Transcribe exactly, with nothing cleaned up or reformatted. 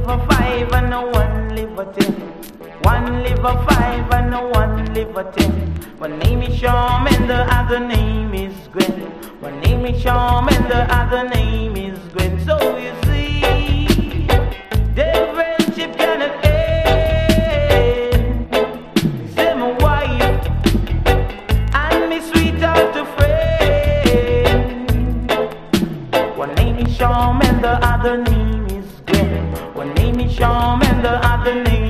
live a five and a one live a ten. One live a five and a one live a ten. One name is Sham and the other name is Gwen. One name is Sham and the other name is Gwen. So you see, their friendship cannot end. Say my wife and me sweetheart to friend. One name is Sham and the other name is Gwen. One name is Sham and the other name